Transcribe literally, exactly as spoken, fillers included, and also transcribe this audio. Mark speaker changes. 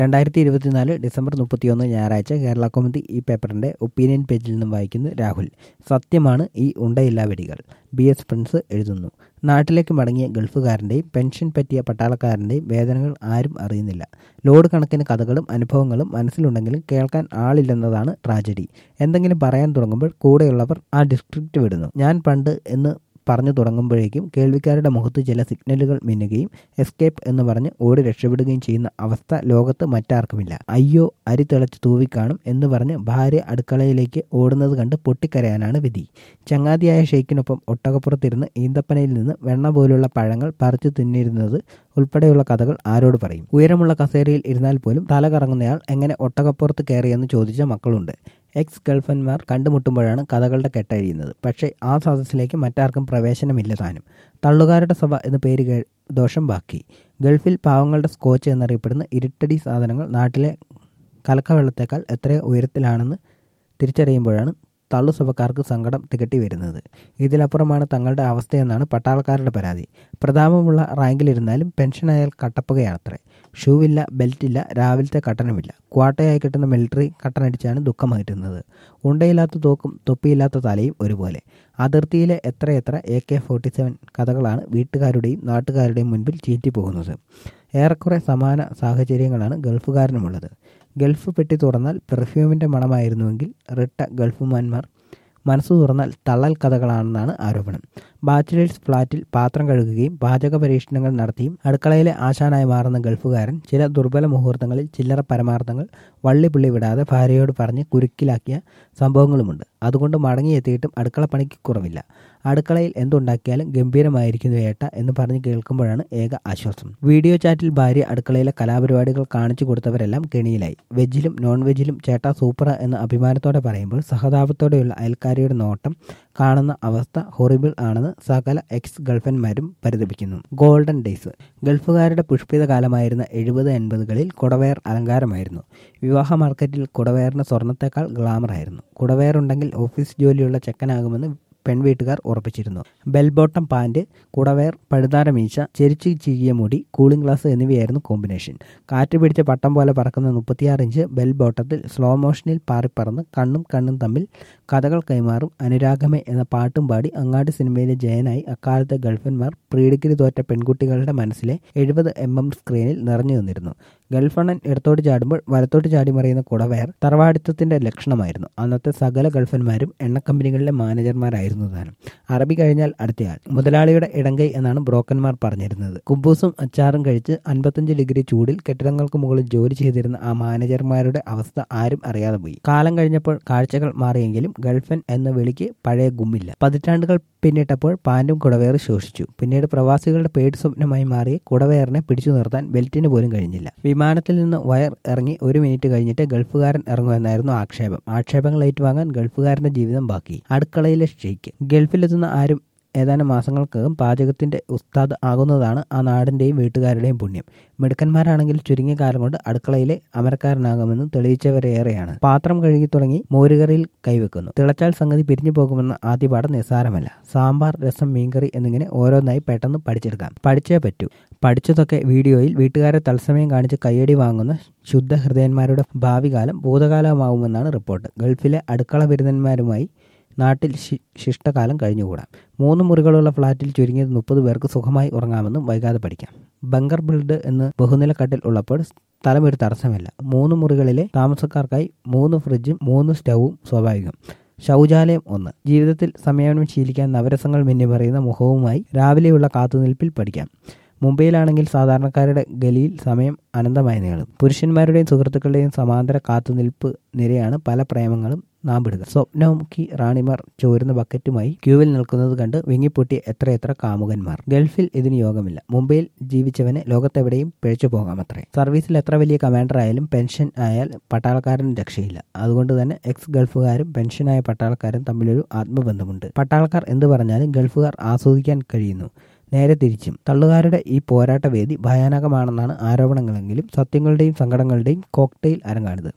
Speaker 1: രണ്ടായിരത്തി ഇരുപത്തിനാല് ഡിസംബർ മുപ്പത്തിയൊന്ന് ഞായറാഴ്ച കേരള കൗമുദി ഈ പേപ്പറിന്റെ ഒപ്പീനിയൻ പേജിൽ നിന്നും വായിക്കുന്നു രാഹുൽ. സത്യമാണ് ഈ ഉണ്ടയില്ലാ വെടികൾ. ബി എസ് പ്രിൻസ് എഴുതുന്നു. നാട്ടിലേക്ക് മടങ്ങിയ ഗൾഫുകാരൻ്റെയും പെൻഷൻ പറ്റിയ പട്ടാളക്കാരൻ്റെയും വേദനകൾ ആരും അറിയുന്നില്ല. ലോഡ് കണക്കിന് കഥകളും അനുഭവങ്ങളും മനസ്സിലുണ്ടെങ്കിലും കേൾക്കാൻ ആളില്ലെന്നതാണ് ട്രാജഡി. എന്തെങ്കിലും പറയാൻ തുടങ്ങുമ്പോൾ കൂടെയുള്ളവർ ആ ഡിസ്ട്രിക്റ്റ് വിടുന്നു. ഞാൻ പണ്ട് എന്ന് പറഞ്ഞു തുടങ്ങുമ്പോഴേക്കും കേൾവിക്കാരുടെ മുഖത്ത് ചില സിഗ്നലുകൾ മിന്നുകയും എസ്കേപ്പ് എന്ന് പറഞ്ഞ് ഓടി രക്ഷപ്പെടുകയും ചെയ്യുന്ന അവസ്ഥ ലോകത്ത് മറ്റാർക്കുമില്ല. അയ്യോ അരി തിളച്ച് തൂവിക്കാണും എന്ന് പറഞ്ഞ് ഭാര്യ അടുക്കളയിലേക്ക് ഓടുന്നത് കണ്ട് പൊട്ടിക്കരയാനാണ് വിധി. ചങ്ങാതിയായ ഷെയ്ഖിനൊപ്പം ഒട്ടകപ്പുറത്തിരുന്ന് ഈന്തപ്പനയിൽ നിന്ന് വെണ്ണ പോലുള്ള പഴങ്ങൾ പറിച്ചു തിന്നിരുന്നത് ഉൾപ്പെടെയുള്ള കഥകൾ ആരോട് പറയും? ഉയരമുള്ള കസേരയിൽ ഇരുന്നാൽ പോലും തല കറങ്ങുന്നയാൾ എങ്ങനെ ഒട്ടകപ്പുറത്ത് കയറിയെന്ന് ചോദിച്ച മക്കളുണ്ട്. എക്സ് ഗൾഫന്മാർ കണ്ടുമുട്ടുമ്പോഴാണ് കഥകളുടെ കെട്ടഴിയുന്നത്. പക്ഷേ ആ സദസ്സിലേക്ക് മറ്റാർക്കും പ്രവേശനമില്ല താനും. തള്ളുകാരുടെ സഭ എന്ന് പേര് കേ ദോഷം ബാക്കി. ഗൾഫിൽ പാവങ്ങളുടെ സ്കോച്ച് എന്നറിയപ്പെടുന്ന ഇരുട്ടടി സാധനങ്ങൾ നാട്ടിലെ കലക്കവെള്ളത്തേക്കാൾ എത്രയോ ഉയരത്തിലാണെന്ന് തിരിച്ചറിയുമ്പോഴാണ് തള്ളുസഭക്കാർക്ക് സങ്കടം തികട്ടി വരുന്നത്. ഇതിലപ്പുറമാണ് തങ്ങളുടെ അവസ്ഥയെന്നാണ് പട്ടാളക്കാരുടെ പരാതി. പ്രതാപമുള്ള റാങ്കിലിരുന്നാലും പെൻഷനായാൽ കട്ടപ്പുകയാണത്രേ. ഷൂവില്ല, ബെൽറ്റില്ല, രാവിലത്തെ കട്ടനുമില്ല. ക്വാട്ടയായി കിട്ടുന്ന മിലിറ്ററി കട്ടനടിച്ചാണ് ദുഃഖം മാറ്റുന്നത്. ഉണ്ടയില്ലാത്ത തോക്കും തൊപ്പിയില്ലാത്ത തലയും ഒരുപോലെ. അതിർത്തിയിലെ എത്രയെത്ര എ കെ ഫോർട്ടി സെവൻ കഥകളാണ് വീട്ടുകാരുടെയും നാട്ടുകാരുടെയും മുൻപിൽ ചീറ്റിപ്പോകുന്നത്. ഏറെക്കുറെ സമാന സാഹചര്യങ്ങളാണ് ഗൾഫുകാരനുമുള്ളത്. ഗൾഫ് പെട്ടി തുറന്നാൽ പെർഫ്യൂമിൻ്റെ മണമായിരുന്നുവെങ്കിൽ റിട്ട ഗൾഫുമാന്മാർ മനസ്സു തുറന്നാൽ തള്ളൽ കഥകളാണെന്നാണ് ആരോപണം. ബാച്ചിലേഴ്സ് ഫ്ലാറ്റിൽ പാത്രം കഴുകുകയും പാചക പരീക്ഷണങ്ങൾ നടത്തിയും അടുക്കളയിലെ ആശാനായി മാറുന്ന ഗൾഫുകാരൻ ചില ദുർബല മുഹൂർത്തങ്ങളിൽ ചില്ലറ പരമാർത്ഥങ്ങൾ വള്ളിപുള്ളി വിടാതെ ഭാര്യയോട് പറഞ്ഞ് കുരുക്കിലാക്കിയ സംഭവങ്ങളുമുണ്ട്. അതുകൊണ്ട് മടങ്ങിയെത്തിയിട്ടും അടുക്കള പണിക്ക് കുറവില്ല. അടുക്കളയിൽ എന്തുണ്ടാക്കിയാലും ഗംഭീരമായിരിക്കുന്നു ഏട്ട എന്ന് പറഞ്ഞ് കേൾക്കുമ്പോഴാണ് ഏക ആശ്വാസം. വീഡിയോ ചാറ്റിൽ ഭാര്യ അടുക്കളയിലെ കലാപരിപാടികൾ കാണിച്ചു കൊടുത്തവരെല്ലാം കെണിയിലായി. വെജിലും നോൺ വെജിലും ചേട്ടാ സൂപ്പറ എന്ന് അഭിമാനത്തോടെ പറയുമ്പോൾ സഹതാപത്തോടെയുള്ള അയൽക്കാരിയുടെ നോട്ടം കാണുന്ന അവസ്ഥ ഹൊറിബിൾ ആണെന്ന് സകല എക്സ് ഗൾഫന്മാരും പരിതപിക്കുന്നു. Golden days. ഗൾഫുകാരുടെ പുഷ്പിത കാലമായിരുന്ന എഴുപത് എൺപതുകളിൽ കുടവയർ അലങ്കാരമായിരുന്നു. വിവാഹ മാർക്കറ്റിൽ കുടവയറിന് സ്വർണത്തേക്കാൾ ഗ്ലാമറായിരുന്നു. കുടവയർ ഉണ്ടെങ്കിൽ ഓഫീസ് ജോലിയുള്ള ചെക്കനാകുമെന്ന് പെൺവീട്ടുകാർ ഉറപ്പിച്ചിരുന്നു. ബെൽബോട്ടം പാൻറ്, കുടവയർ, പഴുതാര മീശ, ചെരിച്ചു ചീകിയ മുടി, കൂളിംഗ് ഗ്ലാസ് എന്നിവയായിരുന്നു കോമ്പിനേഷൻ. കാറ്റ് പിടിച്ച പട്ടം പോലെ പറക്കുന്ന മുപ്പത്തിയാറ് ഇഞ്ച് ബെൽ ബോട്ടത്തിൽ സ്ലോ മോഷനിൽ പാറിപ്പറന്ന് കണ്ണും കണ്ണും തമ്മിൽ കഥകൾ കൈമാറും അനുരാഗമേ എന്ന പാട്ടും പാടി അങ്ങാടി സിനിമയിലെ ജയനായി അക്കാലത്തെ ഗൾഫന്മാർ പ്രീഡിഗ്രി തോറ്റ പെൺകുട്ടികളുടെ മനസ്സിലെ എഴുപത് എം എം സ്ക്രീനിൽ നിറഞ്ഞു നിന്നിരുന്നു. ഗൾഫണ്ണൻ ഇടത്തോട്ട് ചാടുമ്പോൾ വലത്തോട്ട് ചാടി മറിയുന്ന കുടവയർ തറവാടിത്തത്തിന്റെ ലക്ഷണമായിരുന്നു. അന്നത്തെ സകല ഗൾഫന്മാരും എണ്ണക്കമ്പനികളിലെ മാനേജർമാരായിരുന്നു താനും. അറബി കഴിഞ്ഞാൽ അടുത്തയാൾ മുതലാളിയുടെ ഇടങ്കൈ എന്നാണ് ബ്രോക്കന്മാർ പറഞ്ഞിരുന്നത്. കുബൂസും അച്ചാറും കഴിച്ച് അൻപത്തഞ്ച് ഡിഗ്രി ചൂടിൽ കെട്ടിടങ്ങൾക്ക് മുകളിൽ ജോലി ചെയ്തിരുന്ന ആ മാനേജർമാരുടെ അവസ്ഥ ആരും അറിയാതെ പോയി. കാലം കഴിഞ്ഞപ്പോൾ കാഴ്ചകൾ മാറിയെങ്കിലും ഗൾഫൻ എന്ന വിളിക്ക് പഴയ ഗുമ്മില്ല. പതിറ്റാണ്ടുകൾ പിന്നിട്ടപ്പോൾ പാൻറ്റും കുടവയർ ശോഷിച്ചു. പിന്നീട് പ്രവാസികളുടെ പേടി സ്വപ്നമായി മാറിയ കുടവയറിനെ പിടിച്ചു നിർത്താൻ ബെൽറ്റിന് പോലും കഴിഞ്ഞില്ല. വിമാനത്തിൽ നിന്ന് വയർ ഇറങ്ങി ഒരു മിനിറ്റ് കഴിഞ്ഞിട്ട് ഗൾഫുകാരൻ ഇറങ്ങുമെന്നായിരുന്നു ആക്ഷേപം. ആക്ഷേപങ്ങൾ ഏറ്റുവാങ്ങാൻ ഗൾഫുകാരന്റെ ജീവിതം ബാക്കി. അടുക്കളയിലെ ഷെയ്ക്ക്. ഗൾഫിലെത്തുന്ന ആരും ഏതാനും മാസങ്ങൾക്കകം പാചകത്തിന്റെ ഉസ്താദ് ആകുന്നതാണ് ആ നാടിന്റെയും വീട്ടുകാരുടെയും പുണ്യം. മിടുക്കന്മാരാണെങ്കിൽ ചുരുങ്ങിയ കാലം കൊണ്ട് അടുക്കളയിലെ അമരക്കാരനാകുമെന്ന് തെളിയിച്ചവരേറെയാണ്. പാത്രം കഴുകി തുടങ്ങി മോരുകറിയിൽ കൈവെക്കുന്നു. തിളച്ചാൽ സംഗതി പിരിഞ്ഞു പോകുമെന്ന ആദ്യപാഠം നിസ്സാരമല്ല. സാമ്പാർ, രസം, മീൻകറി എന്നിങ്ങനെ ഓരോന്നായി പെട്ടെന്ന് പഠിച്ചെടുക്കാം. പഠിച്ചേ പറ്റൂ. പഠിച്ചതൊക്കെ വീഡിയോയിൽ വീട്ടുകാരെ തത്സമയം കാണിച്ച് കയ്യടി വാങ്ങുന്ന ശുദ്ധ ഹൃദയന്മാരുടെ ഭാവി കാലം ഭൂതകാലമാവുമെന്നാണ് റിപ്പോർട്ട്. ഗൾഫിലെ അടുക്കള വിരുദ്ധന്മാരുമായി നാട്ടിൽ ശിഷ്ടകാലം കഴിഞ്ഞുകൂടാം. മൂന്ന് മുറികളുള്ള ഫ്ളാറ്റിൽ ചുരുങ്ങിയത് മുപ്പത് പേർക്ക് സുഖമായി ഉറങ്ങാമെന്നും വൈകാതെ പഠിക്കാം. ബങ്കർ ബിൽഡ് എന്ന് ബഹുനില കട്ടിൽ ഉള്ളപ്പോൾ സ്ഥലം ഒരു തടസ്സമല്ല. മൂന്ന് മുറികളിലെ താമസക്കാർക്കായി മൂന്ന് ഫ്രിഡ്ജും മൂന്ന് സ്റ്റൗവും സ്വാഭാവികം. ശൗചാലയം ഒന്ന്. ജീവിതത്തിൽ സംയമനം ശീലിക്കാൻ നവരസങ്ങൾ മിന്നി പറയുന്ന മുഖവുമായി രാവിലെയുള്ള കാത്തുനിൽപ്പിൽ പഠിക്കാം. മുംബൈയിലാണെങ്കിൽ സാധാരണക്കാരുടെ ഗലിയിൽ സമയം അനന്തമായി നീളും. പുരുഷന്മാരുടെയും സുഹൃത്തുക്കളുടെയും സമാന്തര കാത്തുനിൽപ്പ് നിരയാണ് പല പ്രേമങ്ങളും നാമ്പിടുക. സ്വപ്നമുഖി റാണിമാർ ചോരുന്ന ബക്കറ്റുമായി ക്യൂവിൽ നിൽക്കുന്നത് കണ്ട് വിങ്ങിപ്പൊട്ടിയ എത്രയെത്ര കാമുകന്മാർ. ഗൾഫിൽ ഇതിന് യോഗമില്ല. മുംബൈയിൽ ജീവിച്ചവന് ലോകത്തെവിടെയും പിഴച്ചു പോകാമത്രേ. സർവീസിൽ എത്ര വലിയ കമാൻഡർ ആയാലും പെൻഷൻ ആയാൽ പട്ടാളക്കാരന് രക്ഷയില്ല. അതുകൊണ്ട് തന്നെ എക്സ് ഗൾഫുകാരും പെൻഷനായ പട്ടാളക്കാരും തമ്മിലൊരു ആത്മബന്ധമുണ്ട്. പട്ടാളക്കാർ എന്ത് പറഞ്ഞാലും ഗൾഫുകാർ ആസ്വദിക്കാൻ കഴിയുന്നു. നേരെ തിരിച്ചും. തള്ളുകാരുടെ ഈ പോരാട്ട വേദി ഭയാനകമാണെന്നാണ് ആരോപണങ്ങളെങ്കിലും സത്യങ്ങളുടെയും സങ്കടങ്ങളുടെയും കോക്ടെയിൽ അരങ്ങാണിത്.